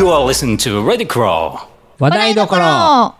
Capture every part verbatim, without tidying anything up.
You are listening to Ready Crow 話題どころ。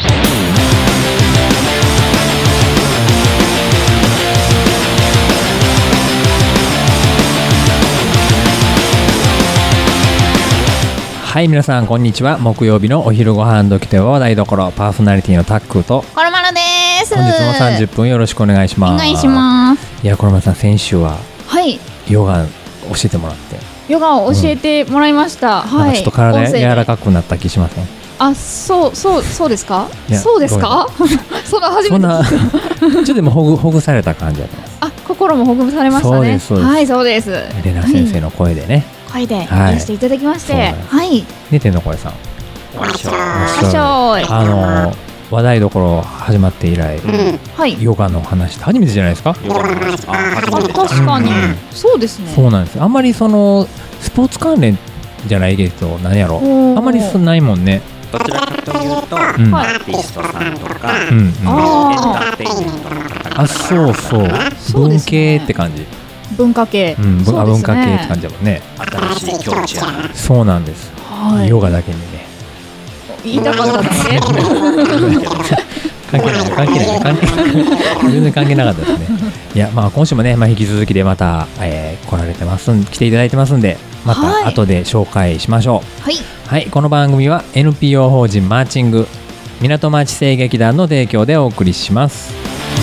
はい、皆さんこんにちは。木曜日のお昼ご飯時では話題どころ、パーソナリティのタックとコロマルです。 本日もさんじゅっぷんよろしくお願いします。 お願いします。 いや、コロマルさん、先週ははいヨガ教えてもらって、 ヨガを教えてもらいました、うん、はい。 ちょっと体柔らかくなった気しません？ あ、そうそうそうですか？そうですか？そんな初めてそんなちょっとでもほぐほぐされた感じだったます。 あ、心もほぐされましたね。そうですそうです。はい、そうです。 レナ先生の声でね、 はい、声でやらせていただきまして、はい。 ね、天の声さん、 わっしょいわっしょい。 あのー話題どころ始まって以来、うんはい、ヨガの話って初めてじゃないですか？ヨガの話、 あ、確かに、うん、そうですね。 そうなんです。あんまりそのスポーツ関連じゃないけど、何やろ、あんまりそんないもんね。 どちらかというと、うん、アーティストさんとか、うんうん、エンターテインメントの方、 あ、そうそう、文系って感じ。 文化系、 うん、文, ね、文化系って感じだもんね。 新しい境地やな。 そうなんです、はい、ヨガだけにね言いたかったですね。 関係ない関係ない関係ない全然関係なかったですね。いや、まあ今週もね、まあ、引き続きでまた、えー、来られてます来ていただいてますんで、また後で紹介しましょう。はい、はい、この番組は エヌピーオー 法人マーチング港町声劇団の提供でお送りします。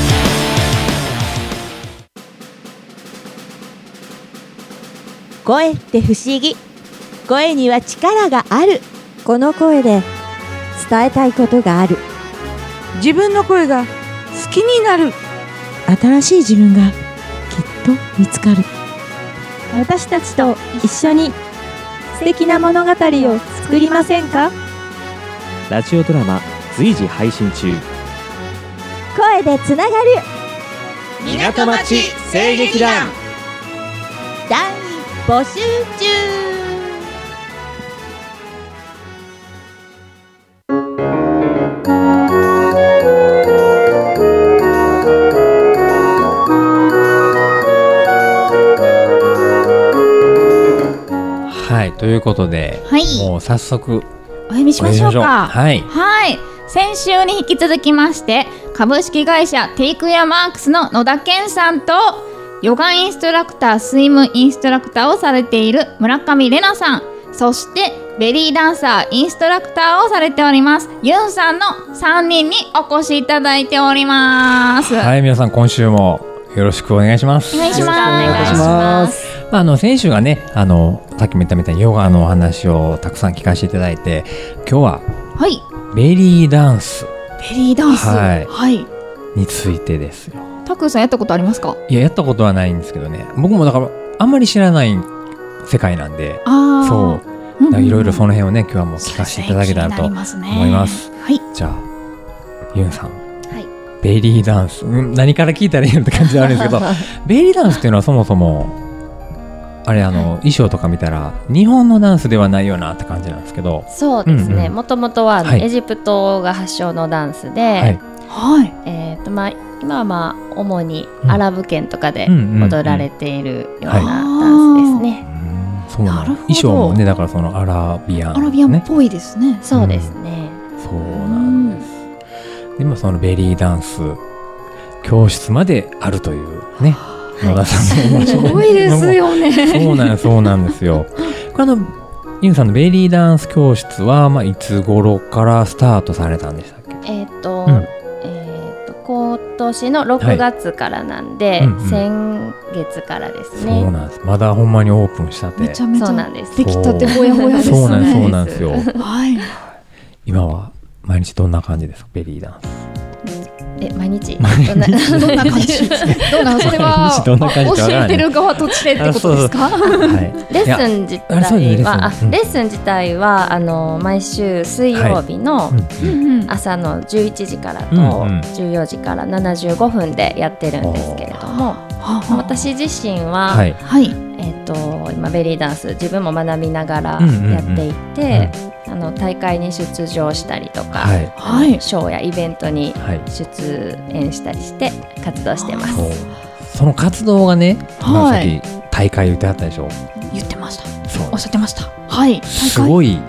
声って不思議。声には力がある。この声で伝えたいことがある。 自分の声が好きになる。 新しい自分がきっと見つかる。私たちと一緒に素敵な物語を作りませんか？ ラジオドラマ随時配信中。 声でつながる港町声劇団団員募集中。 はい、ということで、はい、もう早速お読みしましょうか。 はい、 はい、先週に引き続きまして株式会社テイクヤマークスの野田健さんとヨガインストラクター、スイムインストラクターをされている村上玲奈さん、そしてベリーダンサーインストラクターをされておりますユンさんのさんにんにお越しいただいております。 はい、皆さん今週もよろしくお願いします。 お願いします。お願いします。 まあ、あの先週がね、あのさっきも言ったみたいにヨガのお話をたくさん聞かせていただいて、今日はベリーダンス、 ベリーダンス、 はいはい、 についてですよ。 タクさんやったことありますか？ いや、やったことはないんですけどね、僕もだからあんまり知らない世界なんで、あ、そういろいろその辺をね、今日はもう聞かせていただけたらと思います。はい、じゃあユンさん、ベリーダンス、何から聞いたらいいのって感じはあるんですけどベリーダンスっていうのはそもそもあれ、あの衣装とか見たら日本のダンスではないよなって感じなんですけど。 そうですね、もともとは、はい、エジプトが発祥のダンスで、はいはい、えーとまあ、今は、まあ、主にアラブ圏とかで踊られているようなダンスですね。 そうなんだ。衣装もね、だからそのアラビアン、ね、 アラビアンっぽいですね。 そうですね、 うん、そうなんです。でもそのベリーダンス教室まであるというね、野田さんのすごいですよね。 そうなんそうなんですよ。これ、あのユンさんのベリーダンス教室は、まあ、いつ頃からスタートされたんでしたっけ？ えっ、ー、と、うんえー、と今年のろくがつからなんで、はいうんうん、先月からですね。 そうなんです。まだほんまにオープンしたて。 めちゃめちゃそうなんです。 できたてほやほやですね。 そうなんですそうなんですよ。 はい。 今は毎日どんな感じですか、ベリーダンス？ え、毎日どんなどんな感じどんな、それは教えてる側としてってことですか？ レッスン自体は、あ、レッスン自体はあの毎週水曜日の朝のじゅういちじからとじゅうよじからななじゅうごふんでやってるんですけれども、私自身は、はいえー、と今ベリーダンス自分も学びながらやっていて、あの大会に出場したりとか、はい、ショーやイベントに出演したりして活動してます。 そうその活動がね、はい、さっき大会言ってあったでしょ。 言ってました。 そうおっしゃってました。はい、 すごい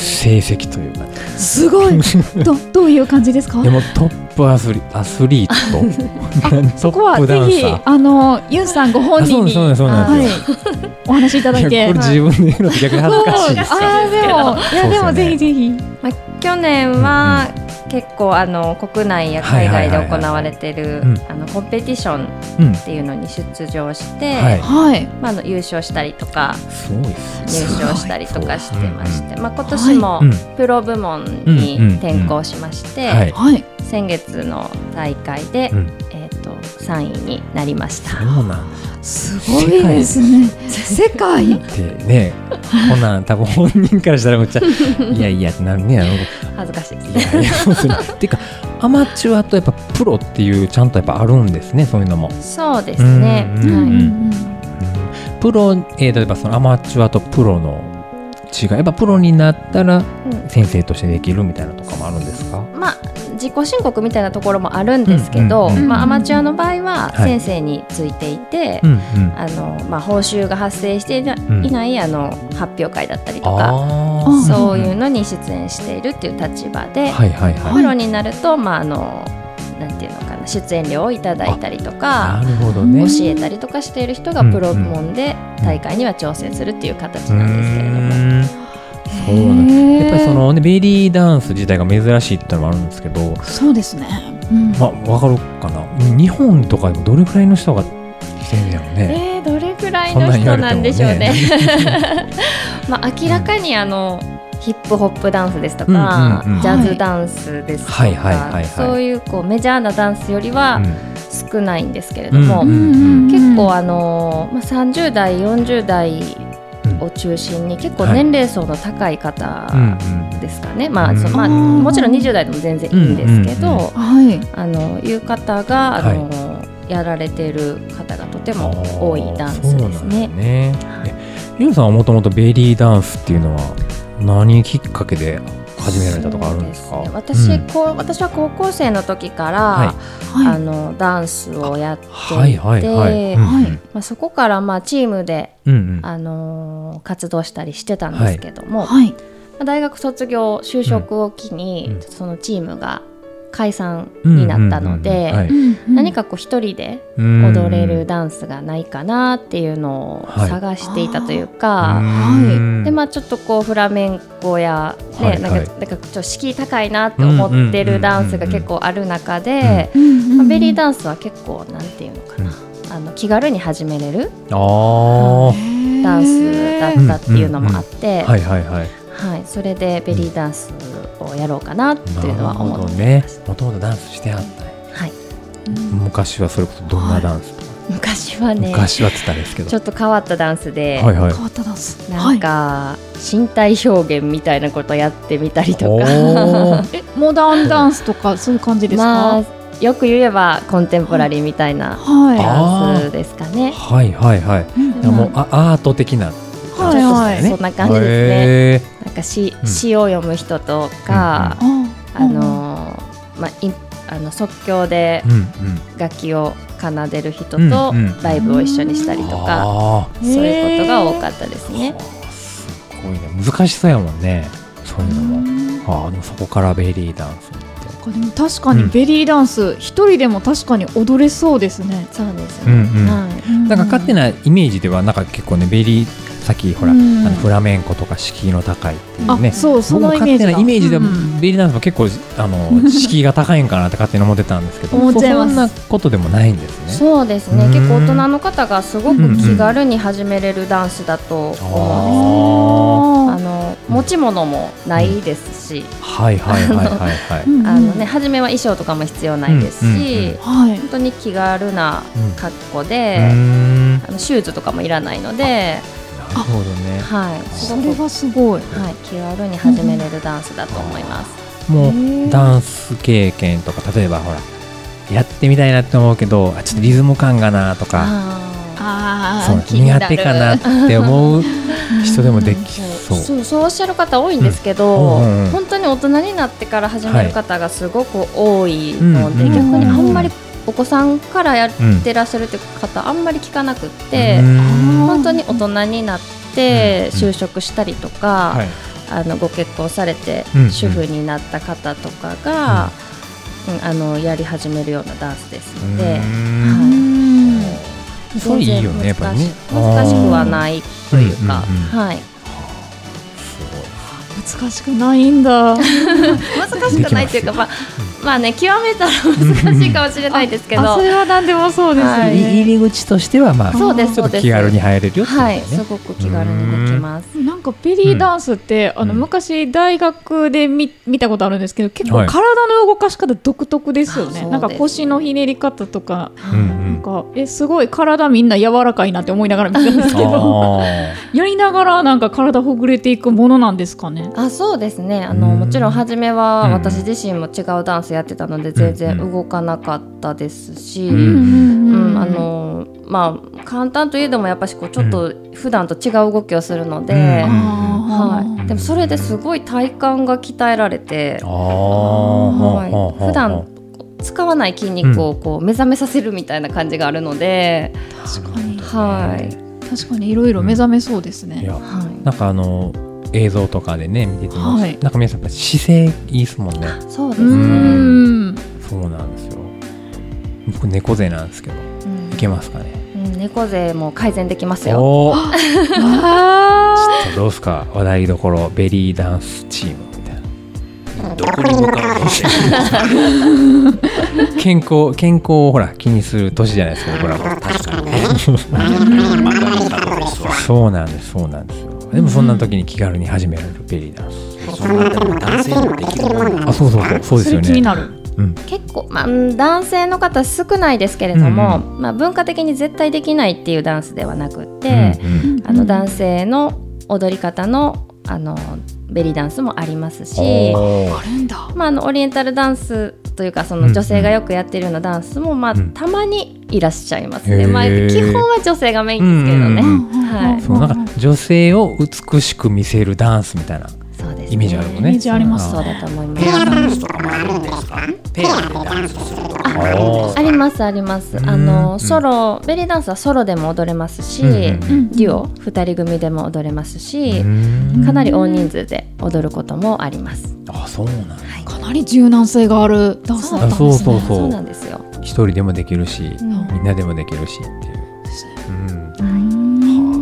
成績というか、ね、 すごいど, どういう感じですか？ でもトップアスリアスリートそこはぜひあのユンさんご本人にお話しいただいて、 これ自分で言うのって逆に恥ずかしいですけど、 あでもいやでもぜひぜひ、 まあ、去年は、うんうん結構あの国内や海外で行われているコンペティションっていうのに出場して、うんはいまあ、あの優勝したりとか入賞したりとかしてまして、まあ、今年もプロ部門に転向しまして、はい、先月の大会で、うんえー、とさんいになりました。 そうなんすごいですね。世界ってね、こんなん多分本人からしたらめっちゃいやいやってなるね。あの恥ずかしいですね。 いやいやそうっていうかアマチュアとやっぱプロっていうちゃんとやっぱあるんですね、そういうのも。 そうですね。 プロ、えー、例えばそのアマチュアとプロの違い、やっぱプロになったら先生としてできるみたいなとかもあるんですか？ まあ自己申告みたいなところもあるんですけど、うんうんうんまあ、アマチュアの場合は先生についていて、はいあのまあ、報酬が発生していない、うん、あの発表会だったりとかそういうのに出演しているっていう立場で、はいはいはい、プロになると、まあ、あのなんていうのかな出演料をいただいたりとか、 なるほどね、 教えたりとかしている人がプロ部門で大会には挑戦するっていう形なんですけれども、 そうなんです。やっぱりその、ね、ベリーダンス自体が珍しいっていうのもあるんですけど、 そうですね、うんまあ、分かるかな、日本とかでもどれくらいの人がしてるんだろうね。 えー、どれくらいの人なんでしょうね。まあ、明らかにあの、うん、ヒップホップダンスですとか、うんうんうん、ジャズダンスですとか、はいはいはいはい、そういう、こうメジャーなダンスよりは少ないんですけれども、うんうんうんうん、結構あの、まあ、さんじゅう代よんじゅう代を中心に結構年齢層の高い方ですかね、はいまあそまあ、もちろんにじゅう代でも全然いいんですけど、うんうんうんはい、あのいう方があの、はい、やられている方がとても多いダンスですね。 ねユンさんはもともとベリーダンスっていうのは何きっかけで始められたとかあるんですか？ そうですね、私、うん、こう私は高校生の時から、はい、あのダンスをやっていて、そこからまあチームで、うんうん、あの活動したりしてたんですけども、はい、大学卒業就職を機に、うん、そのチームが解散になったので、何かこう一人で踊れるダンスがないかなっていうのを探していたというか、はい、でまあちょっとこうフラメンコや、ねはいはい、なんかなんかちょっと敷居高いなって思ってるダンスが結構ある中で、まあ、ベリーダンスは結構なんていうのかな、あの気軽に始めれるダンスだったっていうのもあって、はいはいはいはい、それでベリーダンスをやろうかなっていうのは思ってます。ね、 もともとダンスしてはったね。はい。昔はそれこそどんなダンスとか、 はい、昔はね、 昔はって言ったんですけど、 ちょっと変わったダンスで、 はいはい、 変わったダンス、 なんか、はい、身体表現みたいなことやってみたりとかえ、モダンダンスとかそういう感じですか？まあ、 よく言えばコンテンポラリーみたいなダンスですかね。 はいはいはい。うん、もうアート的な。 はいはい、そんな感じですね。なんか詩、詩を読む人とか、うんうん、あのまあ、あの即興で楽器を奏でる人とライブを一緒にしたりとか、うんうん、そういうことが多かったですね。 すごいね、難しそうやもんね、そういうのも。あでもそこからベリーダンスでも確かにベリーダンス一、うん、人でも確かに踊れそうですね。 そうですね、 うんうんはい、なんか勝手なイメージではなんか結構ねベリーさっきほら、うん、あのフラメンコとか敷居の高いっていうね、 あそうそのイメージだ。僕も勝手なイメージでは、うん、 ベリーダンスも結構あの敷居が高いんかなって勝手に思ってたんですけど思っちゃいます。 そんなことでもないんですね。 そうですね、結構大人の方がすごく気軽に始めれるダンスだと思うんですね、うん、あの持ち物もないですし、 うん、はいはいはいはいはいあのね、初めは衣装とかも必要ないですし、うんうんうんはい、本当に気軽な格好で、うん、あのシューズとかもいらないので、 なるほどね、 はい、 それはすごい、 はい、気軽に始めれるダンスだと思います、 うん、もうダンス経験とか例えばほらやってみたいなって思うけどちょっとリズム感がなとか、 あそう苦手かなって思う人でもできそう、 そう、そうおっしゃる方多いんですけど、うんうんうん、本当に大人になってから始める方がすごく多いので、はい、逆にあんまりお子さんからやってらっしゃるって方あんまり聞かなくって、うん、本当に大人になって就職したりとか、うんはい、 あのご結婚されて主婦になった方とかが、うんうん、あのやり始めるようなダンスですので、はい、 そういいよね、やっぱりね、 難しくはないというか、はい。 難しくないんだ難しくないというか、まあ、まあね、極めたら難しいかもしれないですけど、 それは何でもそうですね、はい、 入り口としてはまあそうですちょっと気軽に入れるよってことね、 はい、すごく気軽にできます。 なんかベリーダンスって、うん、あの昔大学で 見, 見たことあるんですけど、結構体の動かし方独特ですよね、はい、なんか腰のひねり方とか、うん、なんかえすごい体みんな柔らかいなって思いながら見たんですけどやりながらなんか体ほぐれていくものなんですかね。 あ、そうですね、あのもちろん初めは私自身も違うダンスやってたので全然動かなかったですし、うんうんうん、あのまあ簡単といえどもやっぱりこうちょっと普段と違う動きをするので、うんはい、でもそれですごい体幹が鍛えられて、はい、普段使わない筋肉をこう目覚めさせるみたいな感じがあるので、 確かに、 はい、 確かにいろいろ目覚めそうですね、 うんいやはい、なんかあの映像とかでね見てても、はい、なんか皆さん姿勢いいですもんね。 そうですね、うん、 そうなんですよ。僕猫背なんですけど、うん、いけますかね、 うん、猫背も改善できますよ。 おあちょっとどうですか、話題どころベリーダンスチームみたいな。 どこに向かうの健康健康をほら気にする年じゃないですか、僕らも。 確かにねそうなんですそうなんですよ。でもそんな時に気軽に始められるベリーダンス、 そんな時に男性もできるもんなの。 あ、そうそうそうそうですよね。 それ気になる、 うん、 結構、まあ、男性の方少ないですけれども、うんうんまあ、文化的に絶対できないっていうダンスではなくて、うんうん、あの男性の踊り方の、あのベリーダンスもありますし、まあ、あのオリエンタルダンスというかその女性がよくやってるようなダンスも、まあ、たまにいらっしゃいますね、まあ、基本は女性がメインですけどね、はい、 そうなんか女性を美しく見せるダンスみたいなイメージあるもんね。 イメージあります。 そうだと思います。 ペアダンスとかもあるんですか？ペアでダンスするとか。 あ, ありますあります。あのソロベリーダンスはソロでも踊れますし、デュオふたり組でも踊れますし、かなり大人数で踊ることもあります。 あ、そうなんだ、 はい、かなり柔軟性があるダンスだったんですね。 そうそうそう。 そうなんですよ。 一人でもできるし、うん、みんなでもできるしっていう。うん、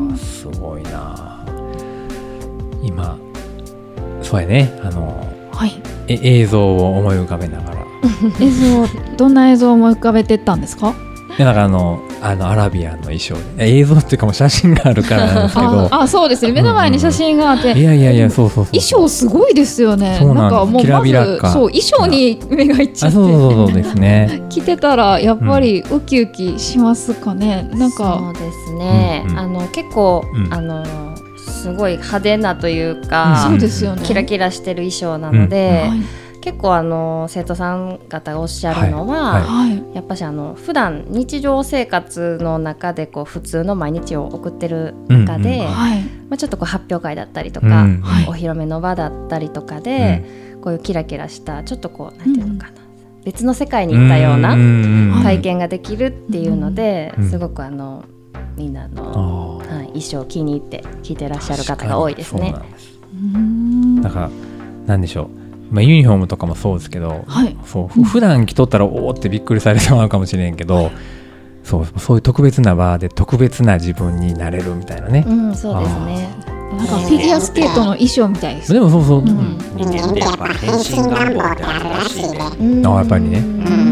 はあ、すごいな。今そうやね、あの、はい、え映像を思い浮かべながら映像どんな映像を思い浮かべてったんですか？ いやなんかあのあのアラビアンの衣装で映像っていうかもう写真があるからなんですけどああそうですね、目の前に写真があって、うんうん、 いやいやいやそうそうそう衣装すごいですよね。 そうなんです。 なんかもうまずきらびらかそう衣装に目がいっちゃって、 あそうそうそうですね着てたらやっぱりウキウキしますかね、うん、なんかそうですね、うんうん、あの結構、うん、あのすごい派手なというか、 うん、そうですよね、 キラキラしてる衣装なので、うんはい、結構あの生徒さん方がおっしゃるのは、はいはい、やっぱしあの普段日常生活の中でこう普通の毎日を送ってる中で、うんうんはいまあ、ちょっとこう発表会だったりとか、うんはい、お披露目の場だったりとかで、うん、こういうキラキラしたちょっとこうなんていうのかな、うん、別の世界に行ったような体験ができるっていうので、うん、すごくあのみんなの、はい、衣装を気に入って着てらっしゃる方が多いですね。 そうなんです。だからなんでしょう、まあ、ユニフォームとかもそうですけど、はい、そう普段着とったらおおってびっくりされてまうかもしれんけど、はい、そうそういう特別な場で特別な自分になれるみたいなね、 うん、そうですね。 なんかフィギュアスケートの衣装みたいです。 でもそうそう、うん、 人間ってやっぱ変身願望ってあるらしいね、 うん、あやっぱりね、うんうん、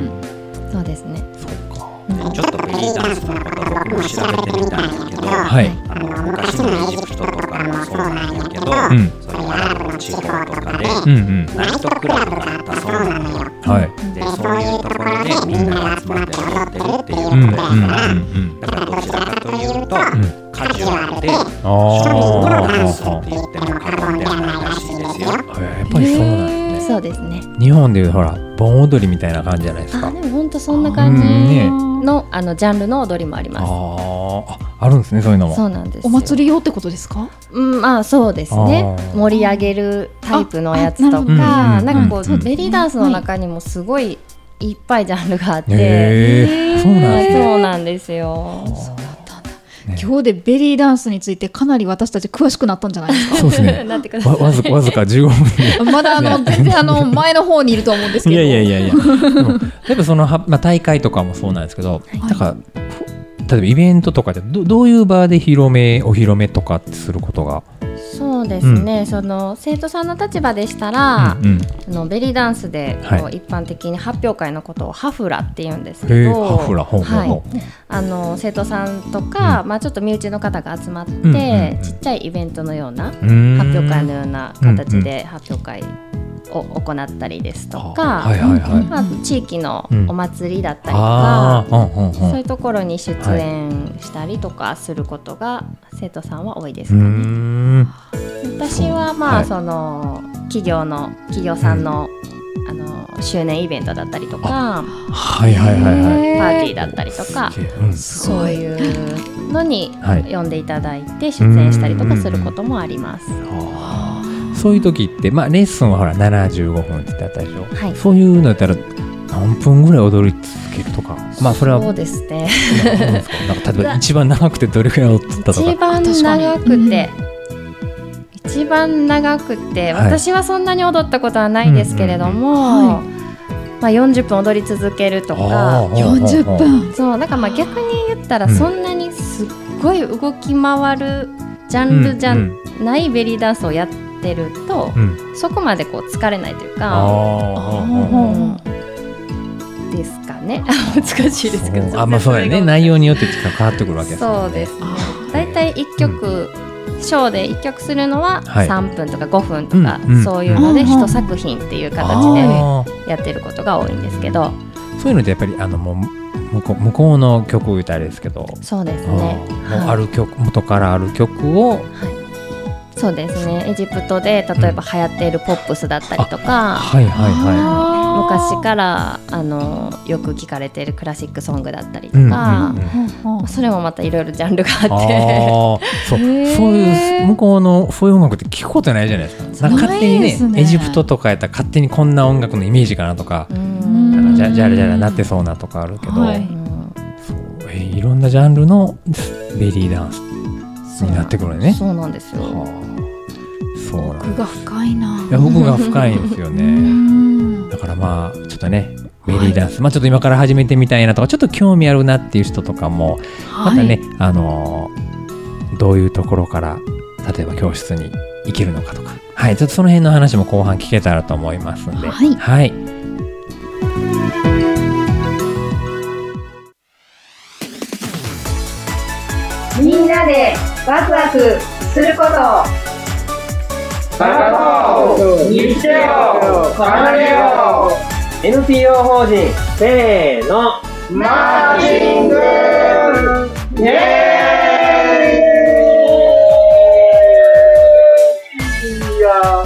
そうですね。 そうか、 うん、ちょっとベリーダンスのこと僕も調べてみたんだけど、 はい、 あの昔のエジプトとかもそうなんだけど、うん、そういうアラブの地方とかで、うんうん、ナイトクラブがあったそうなのよ、はい、でそういうところでみんなが集まって踊ってるっていうのだから、うんうんうん、だからどちらかというと、うん、カジュアルでショーのダンスって言っても過言ではないらしいですよ。 やっぱりそうなんですね。 そうですね。 日本でいうほら盆踊りみたいな感じじゃないですか。 あでも本当そんな感じの、あのジャンルの踊りもあります。 ああ、あるんですね、そういうのも。 そうなんですよ。 お祭り用ってことですか？ うん、まあそうですね。盛り上げるタイプのやつとか、なんかこう、うん、ベリーダンスの中にもすごいいっぱいジャンルがあって、 へー、そうなんですね。 そうなんですよ。 そうだったんだ。 ね、今日でベリーダンスについてかなり私たち詳しくなったんじゃないですか。 そうですね。 なってください。 わ, わずわずかじゅうごふんでまだあの、ね、全然あの前の方にいると思うんですけど。 いやいやいやいや。例えばその、まあ、大会とかもそうなんですけど、はい、だから例えばイベントとかで ど, どういう場で広めお披露目とかってすることが。 そうですね、うん、その生徒さんの立場でしたら、うんうん、あのベリーダンスでこう、はい、一般的に発表会のことをハフラって言うんですけど、 ハフラ、ほうほうほう、 はい、あの生徒さんとか、うんまあ、ちょっと身内の方が集まって、うんうんうん、ちっちゃいイベントのような発表会のような形で発表会を行ったりですとか、はいはいはい、あと地域のお祭りだったりとか、うん、そういうところに出演したりとかすることが生徒さんは多いですかね。うーん、私はまあ、はい、その企業の企業さんの、うん、あの周年イベントだったりとか、 はいはいはいはい、 パーティーだったりとか、うん、そういうのに呼んでいただいて出演したりとかすることもあります。 そういう時って、まあ、レッスンはほらななじゅうごふんって言ってあったでしょ、 はい、 そういうのやったら何分ぐらい踊り続けるとか、まあそれはそうですね。 なんか例えば一番長くてどれくらい踊ったとか。 一番長くて、うん、一番長くて、はい、私はそんなに踊ったことはないですけれども、うんうんはい、まあ、よんじゅっぷん踊り続けるとか。 よんじゅっぷん、 そう、なんかまあ逆に言ったらそんなにすっごい動き回るジャンルじゃないベリーダンスをやっててると、うん、そこまでこう疲れないというか、うんですかね。難しいですけど、 あ、まあそうやね、内容によって変わってくるわけですね。 そうですね。だいたいいっきょく、うん、ショーでいっきょくするのはさんぷんとかごふんとか、はい、そういうので一作品っていう形でやってることが多いんですけど、 そういうのってやっぱりあのもう向こう、向こうの曲を歌あれですけど、 そうですね、 もうある曲、元からある曲を、はい、 そうですね、エジプトで例えば流行っているポップスだったりとか、 はいはいはい、 昔からあのよく聞かれているクラシックソングだったりとか、うんうんうん、それもまたいろいろジャンルがあって、 あそう、そういう向こうのそういう音楽って聞くことないじゃないですか。なんか勝手にね、エジプトとかやったら勝手にこんな音楽のイメージかなとか、なんかじゃじゃらじゃらなってそうなとかあるけど、はい、そう、えー、いろんなジャンルのベリーダンスになってくるね。 そうなんですよ。 そうなんです。 奥が深いな。 いや、奥が深いんですよね。だからまあちょっとね、ベリーダンス、はい、まあちょっと今から始めてみたいなとか、ちょっと興味あるなっていう人とかも、はい、またね、あのー、どういうところから例えば教室に行けるのかとか、はい、ちょっとその辺の話も後半聞けたらと思いますんで、はい、はい、 みんなでワクワクすること、 高と日常を奏でよう。 エヌピーオー 法人せーのマーチングイエーイ。いや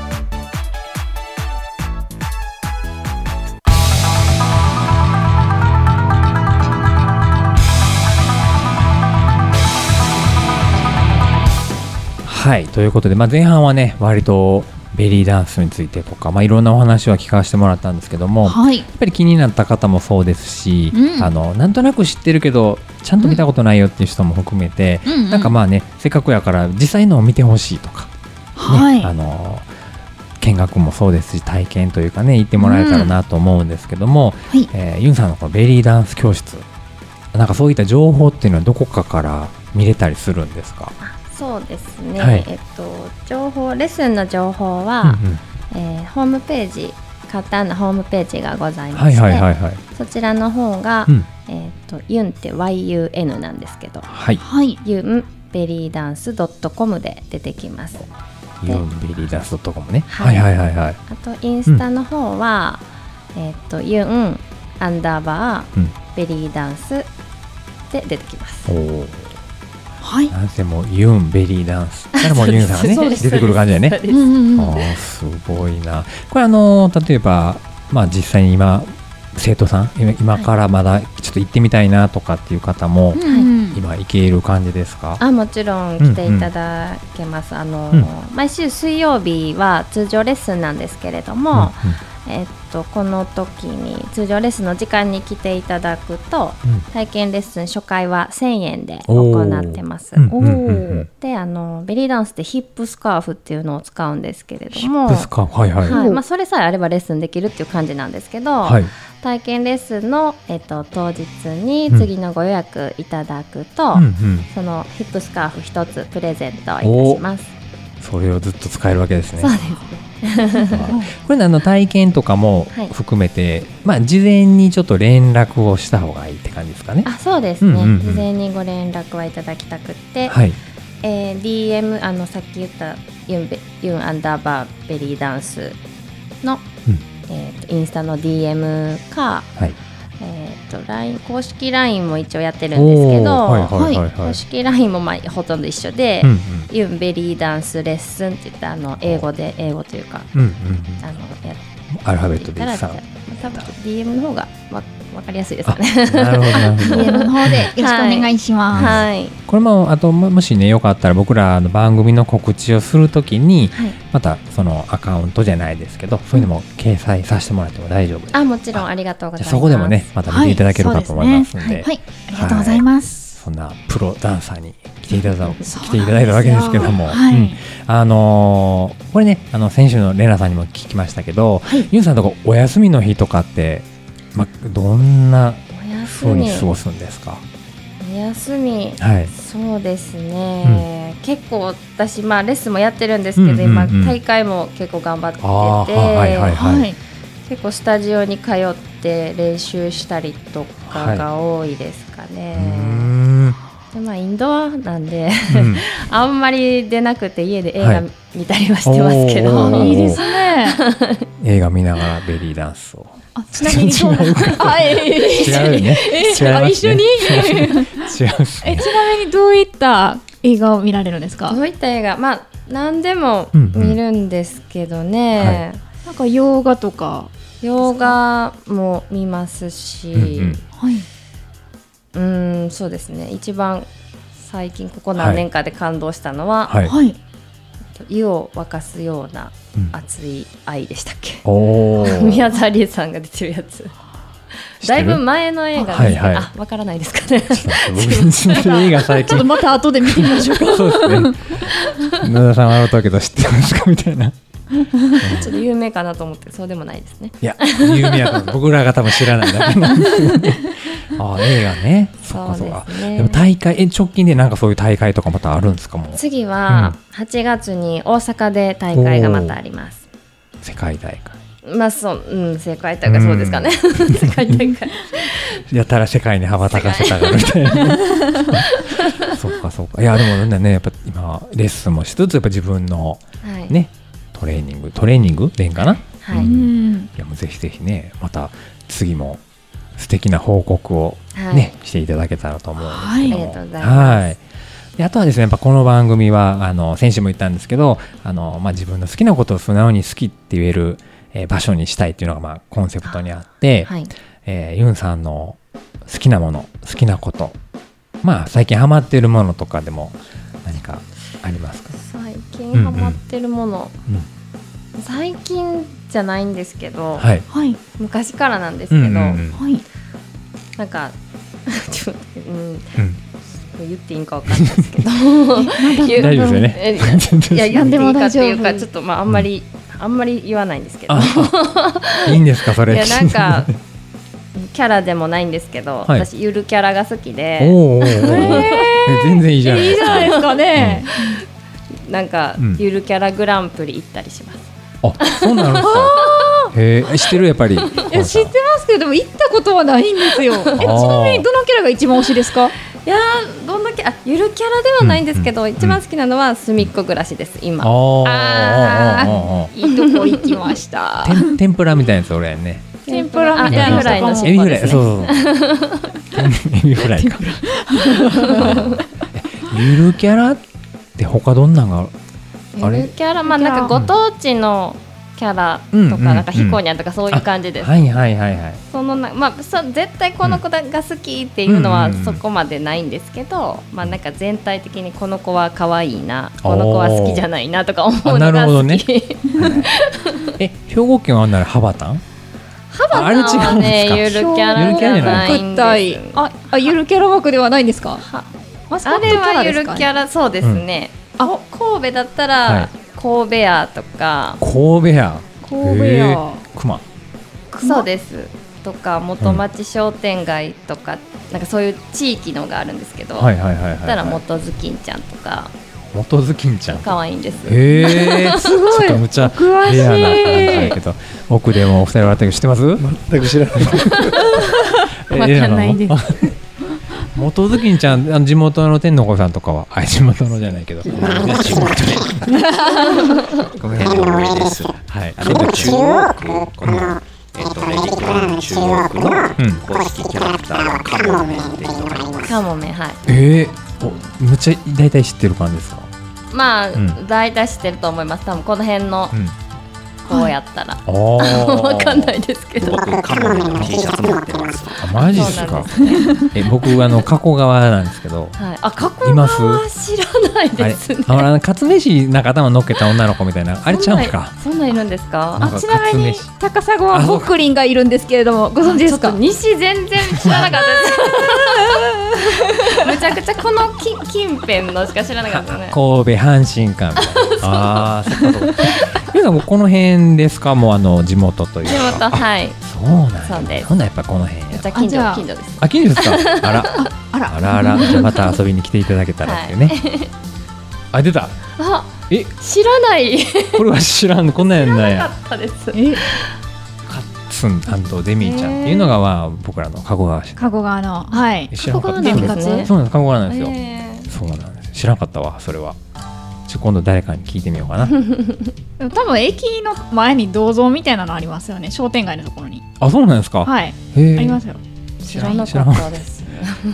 はい、ということで、まあ、前半はね割とベリーダンスについてとか、まあ、いろんなお話は聞かせてもらったんですけども、はい、やっぱり気になった方もそうですし、うん、あのなんとなく知ってるけどちゃんと見たことないよっていう人も含めて、うん、なんかまあね、せっかくやから実際のを見てほしいとか、ね、はい、あの見学もそうですし体験というかね行ってもらえたらなと思うんですけども、うん、はい、えー、ユンさんのこのベリーダンス教室、なんかそういった情報っていうのはどこかから見れたりするんですか？ そうですね、はい、えっと、情報レッスンの情報は、うんうん、えー、ホームページ、簡単なホームページがございまして、はいはいはいはい、そちらの方が、うん、えー、っとユンって ワイユーエヌ なんですけど、はい、ユンベリーダンス ドットコム で出てきます。 ユンベリーダンス ドットコム ね、はいはいはいはい。 あとインスタの方は、うん、えー、っとユンアンダーバー、うん、ベリーダンスで出てきます。おー、 はい、なんせもうユンベリーダンスからもユンさんがね出てくる感じだよね。あ、すごいな。これあの例えば、まあ、実際に今生徒さん 今, 今からまだちょっと行ってみたいなとかっていう方も、はい、今行ける感じですか？ あ、もちろん来ていただけます。うんうん、あの、うん、毎週水曜日は通常レッスンなんですけれども、うんうん、 えっと、この時に通常レッスンの時間に来ていただくと、うん、体験レッスン初回はせんえんで行ってます。おおであのベリーダンスってヒップスカーフっていうのを使うんですけれども、 ヒップスカーフ、はいはいはい、まあ、それさえあればレッスンできるっていう感じなんですけど、はい、体験レッスンの、えっと、当日に次のご予約いただくと、うんうん、そのヒップスカーフ一つプレゼントいたします。 それをずっと使えるわけですね。 そうですねこれあの体験とかも含めて、はい、まあ、事前にちょっと連絡をした方がいいって感じですかね。 あ、そうですね、うんうんうん、事前にご連絡はいただきたくて、はい、えー、ディーエム あのさっき言ったユンベユンアンダーバーベリーダンスの、うん、えー、とインスタの ディーエム か、はい、えー、と ライン 公式 ライン も一応やってるんですけど、はいはいはいはい、公式 ライン もまあほとんど一緒で、うんうん、ユンベリーダンスレッスンって言ったあの英語で英語というか、うんうんうん、あのやアルファベットでさ多分 ディーエム の方がわ分かりやすいですかね。 なるほどなるほど。 ディーエム の方でよろしくお願いします。 はい、 これもあともしねよかったら僕らの番組の告知をするときに、はい、またそのアカウントじゃないですけど、そういうのも掲載させてもらっても大丈夫ですか？ あ、もちろんありがとうございます。 そこでもねまた見ていただけるかと思いますので、 はい、はいはい、ありがとうございます。 そんなプロダンサーに来ていただ来ていただいたわけですけども、はい、うん、あのー、これねあの先週のレナさんにも聞きましたけど、はい、ユンさんとかお休みの日とかって、ま、どんな風に過ごすんですか？ お休み、はい、そうですね、うん、結構私、まあ、レッスンもやってるんですけど、うんうんうん、今大会も結構頑張ってて、はいはいはい、結構スタジオに通って練習したりとかが多いですかね、はい、うーんで、まあ、インドアなんで、うん、あんまり出なくて家で映画見たりはしてますけど、 はい、いいですね映画見ながらベリーダンスを。 あ、ちなみにそうなんですか？ 違うよね。 一緒に違う、ね、え、ちなみにどういった映画を見られるんですか？ どういった映画、まあ何でも見るんですけどね、うんうん、はい、 なんか洋画とか洋画も見ますし、うんうん、はい、うーん、そうですね、一番最近ここ何年かで感動したのは、はいはい、湯を沸かすような熱い愛でしたっけ、うん、宮沢りえさんが出てるやつだいぶ前の映画ですけど、はいはい、あ、わからないですかね映画最近ちょっとまた後で見てみましょうかそうですね、野田さん笑ったけど知ってますかみたいなちょっと有名かなと思ってそうでもないですね。 いや、有名やと僕らが多分知らないだけなんですよねあ、映画ね、そうかそうか。でも大会、え、直近でなんかそういう大会とかまたあるんですか？もう次ははちがつに大阪で大会がまたあります。 世界大会、 まあそう、うん、世界大会、そうですかね、うん、世界大会やったら世界に羽ばたかせたがるみたいなそうかそうか。いやでもね、やっぱ今レッスンもしつつやっぱ自分のね、はい、トレーニングトレーニングでいいんかな、はい、うん、いやもうぜひぜひねまた次も素敵な報告を、ね、はい、していただけたらと思うんですけど、はい、ありがとうございます。はい、であとはですね、やっぱこの番組はあの先週も言ったんですけど、あの、まあ、自分の好きなことを素直に好きって言える、えー、場所にしたいっていうのがまあコンセプトにあって、はい、えー、ユンさんの好きなもの好きなこと、まあ最近ハマっているものとかでも何かありますか？ 最近ハマってるもの、うんうん、最近じゃないんですけど、はい、昔からなんですけど、うんうんうん、なんかちょっと、うんうん、言っていいんか分かんないですけど大丈夫ですよねいや、言っていいかっていうかちょっとまああんまり、うん、あんまり言わないんですけどいいんですかそれ？ いやなんかキャラでもないんですけど、はい、私ゆるキャラが好きで、 おーおーえー、全然いいじゃないですか。いいじゃないですかね、 うん、なんか、うん、ゆるキャラグランプリ行ったりします。 あ、そうなんですかへー、知ってる？やっぱりいや知ってますけど、でも行ったことはないんですよ。え、ちなみにどのキャラが一番推しですか？ いやどんだけあゆるキャラではないんですけど、うんうん、一番好きなのはすみっこ暮らしです今。 ああいいとこ行きました天ぷらみたいなやつ俺やね。 天ぷらみたいなエビフライのエビフライ、そうそうエビフライかゆるキャラって他どんなのがある？ ゆるキャラ、まあなんかご当地のキャラとかなんかヒコニャンとかそういう感じです。 はいはいはいはい。 そのなまあそ絶対この子が好きっていうのはそこまでないんですけど、まあなんか全体的にこの子は可愛いな、この子は好きじゃないなとか思うのが好き。なるほどね。 え、兵庫県はならハバタン？ ハバタンはね、ゆるキャラじゃないんです。 あ、あ、ゆるキャラ枠ではないんですか？ あれはゆるキャラ、そうですね。あ、神戸だったら神戸屋とか。 神戸屋。 神戸屋。 熊。 そうです。とか元町商店街とか、なんかそういう地域のがあるんですけど。 はいはいはいはい。 だったら元ずきんちゃんとか。 元ずきんちゃん。 可愛いんです。 へえ、すごい。ちょっとむちゃレアな感じだけど、奥でもお二人笑ったけど知ってます？ 全く知らない。 わかんないです。 元ずきんちゃん、あの地元の天の子さんとかは、あ、地元のじゃないけど。地元ね。ごめんなさい、多いです。はい。 あの中央区、このえっとレジクラの中央区の公式キャラクターはカモメっていうのがいます。 カモメ、はい。 ええ、お、むっちゃ大体知ってる感じですか？ まあ、大体知ってると思います。多分この辺の。こうやったら、わかんないですけど。 僕カモメの T シャツ持ってます。 あ、マジですか。え、僕あの加古川なんですけど。 はい。あ、加古川知らないですね。 あの勝女氏なんか頭乗っけた女の子みたいな、あれちゃうんか。 そんないるんですか。 あ、ちなみに高砂はボクリンがいるんですけれども、ご存知ですか。 西全然知らなかったです。めちゃくちゃこの近辺のしか知らなかったね。 神戸阪神間みたいな。ああ、そっかそっか。皆さんもこの辺ですか？もうあの地元というか。 地元、はい。 そうなんです。 そうです。 ほんなやっぱこの辺や。 めっちゃ近所近所です。 あ、近所ですか。あらあらあらあら。じゃあまた遊びに来ていただけたらっていうね。あ、出た。 あ、え、知らない。 これは知らん。こんなんやんなや。 知らなかったです。 え、 カッツンデミーちゃんっていうのがまあ僕らの加古川市。 加古川の、はい。 知らなかった。 そうなんですね。 そうなんです。加古川なんですよ。そうなんです。知らなかったわ、それは。ちょ今度誰かに聞いてみようかな。 でも多分駅の前に銅像みたいなのありますよね、商店街のところに。 あ、そうなんですか。 はい、ありますよ。 知らなかったです。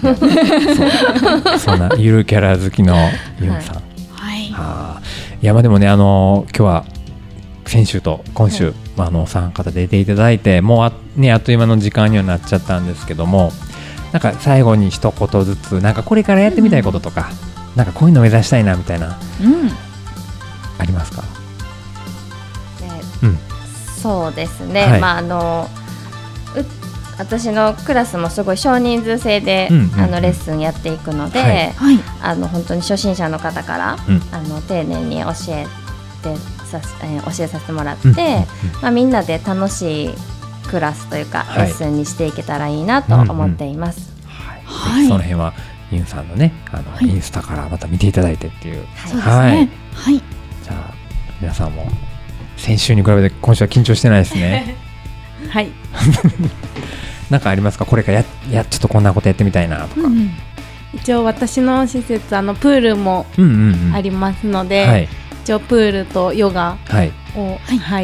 そんなゆるキャラ好きのユンさん。 はい。 はあ、いやまあでもね、あの今日は先週と今週、はい、まああのお三方出ていただいて、もうあねあっという間の時間にはなっちゃったんですけども、なんか最後に一言ずつ、なんかこれからやってみたいこととか。うんなんかこういうの目指したいなみたいな、うん、ありますか？ うん、そうですね、はい、まああの私のクラスもすごい少人数制で、うんうんうん、あのレッスンやっていくので、はい、あの本当に初心者の方から、うん、あの丁寧に教えてさ、えー、教えさせてもらって、うんうんうんまあ、みんなで楽しいクラスというか、はい、レッスンにしていけたらいいなと思っています。うんうんはい、その辺はユンさんのね、あの、はい、インスタからまた見ていただいてっていう。 はい。はい。はい、 じゃあ皆さんも先週に比べて今週は緊張してないですね。 はい。 なんかありますか？これからややちょっとこんなことやってみたいなとか。うんうん、 一応私の施設あのプールもありますので、うんうんうんはい、一応プールとヨガを、はいはいはい、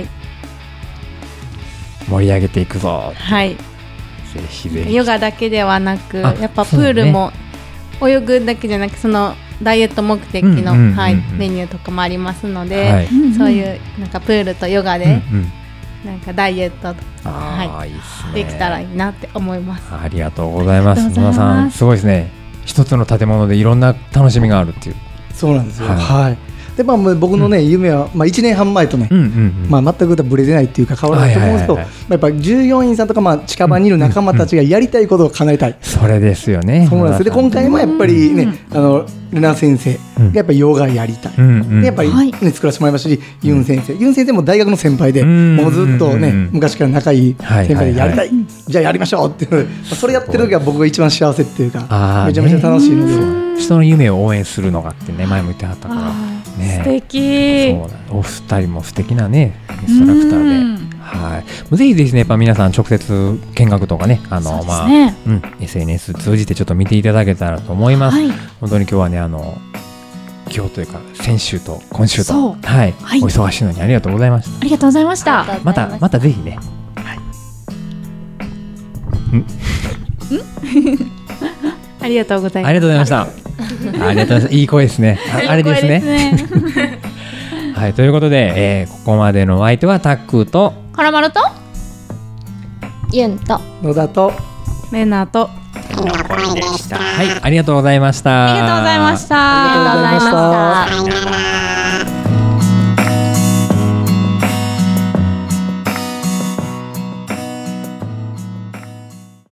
盛り上げていくぞ。 はい。 ぜひぜひ。 ヨガだけではなく、やっぱプールも泳ぐだけじゃなく、そのダイエット目的の、うんうんうんうんはい、メニューとかもありますので、はい、そういうなんかプールとヨガで、うんうん、なんかダイエットとか、はい、いいできたらいいなって思います。 ありがとうございます。野田さんすごいですね。一つの建物でいろんな楽しみがあるっていう。 そうなんですよ。はい。はいでまあ、僕の、ねうん、夢は、まあ、いちねんはん前とね、うんうんうんまあ、全くぶれてないっていうか変わらないと思うんですけど、はいはいはいはい、やっぱり従業員さんとか、まあ、近場にいる仲間たちがやりたいことを叶えたい、 うんうん、それですよね。 そうなんですで今回もやっぱりね、うん、あのルナ先生がやっぱりヨガやりたい、うんうん、でやっぱり、ね、作らせてもらいましたし、ユン先生ユン先生も大学の先輩で、うん、もうずっとね、うん、昔から仲いい先輩でやりたい、はいはいはい、じゃあやりましょうっていうそれやってる時が僕が一番幸せっていうかめちゃめちゃ楽しいので、 ね、人の夢を応援するのがってね前も言ってはったからね、 素敵。 そうお二人も素敵なねインストラクターで、はい、ぜひぜひねやっぱ皆さん直接見学とかねあの、ねまあうん、エスエヌエス 通じてちょっと見ていただけたらと思います。はい、本当に今日はねあの今日というか先週と今週と、はいはい、お忙しいのにありがとうございました。 ありがとうございました。 またまたぜひね。はい、んありがとうございます。 ありがとうございました。ありがとうございます。いい声ですね。あ, あれですね。 はい、ということで、えー、ここまでのお相手はタックーとカラマルとユンと野田とレナとはい、ありがとうございました。 ありがとうございました。 ありがとうございました。